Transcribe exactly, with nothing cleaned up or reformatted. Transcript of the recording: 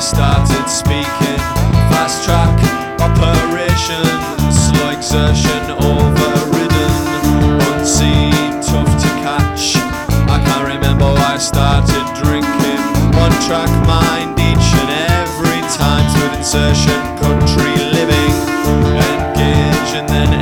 started speaking. Fast track operation, slow exertion overridden, unseen, tough to catch. I can't remember why I started drinking. One track mind each and every time, with insertion, country living, engage and then